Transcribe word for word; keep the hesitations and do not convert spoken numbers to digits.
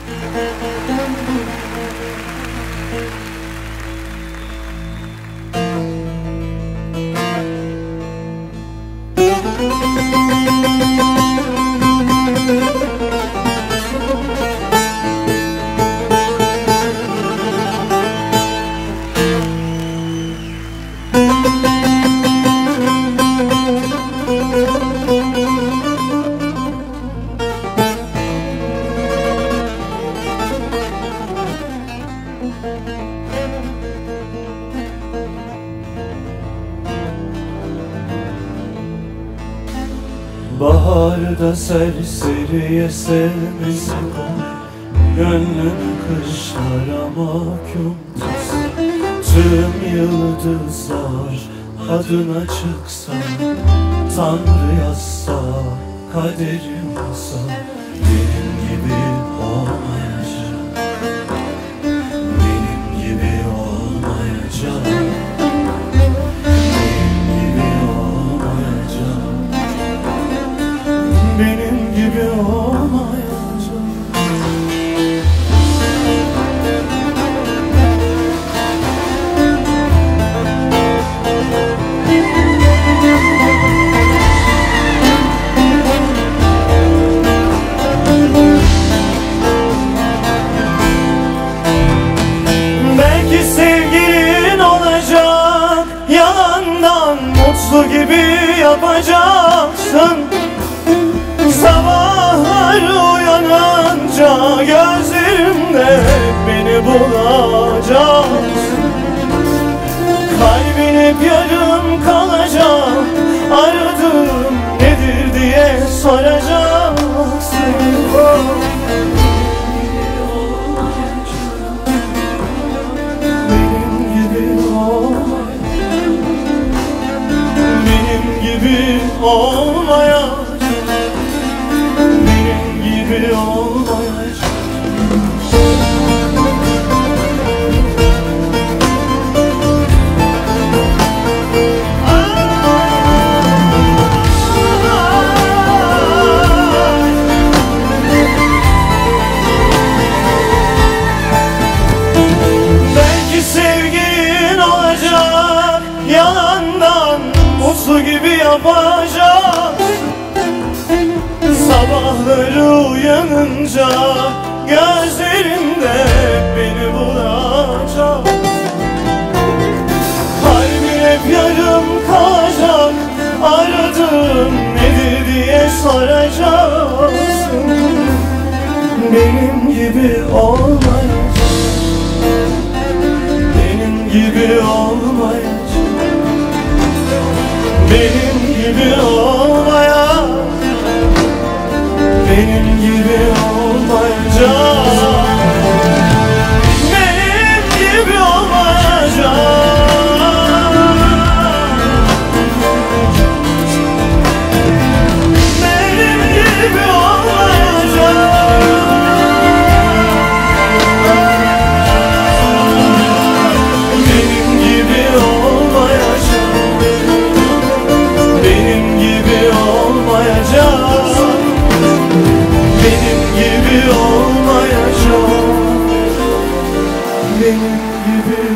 Baharda serseriye sevmesin, gönlünü kışlara mahkum tutsun. Tüm yıldızlar adına çıksa, Tanrı yazsa, kaderim olsa, benim gibi olmayacak, benim gibi olmayacak, benim gibi olmayacak. Belki sevgilin olacak, yalandan mutlu gibi yapacaksın. Sabahlar uyanınca gözlerimde beni bulacaksın. Kalbin hep yarım kalacak, aradığım nedir diye soracaksın. Benim gibi olmayacak, benim gibi olmayacak, benim gibi olmayacak. Belki sevgilin olacak, yalandan mutlu gibi yapacak. Sabahları uyanınca gözlerimde beni bulacak. Kalbim hep yarım kalacak, aradığım nedir diye soracaksın. Benim gibi olmayacak, benim gibi olmayacak, benim gibi olmayacak, benim gibi olmayacak, benim gibi olmayacak, benim gibi olmayacak, benim gibi olmayacak, benim gibi olmayacak, benim gibi olmayacak, benim gibi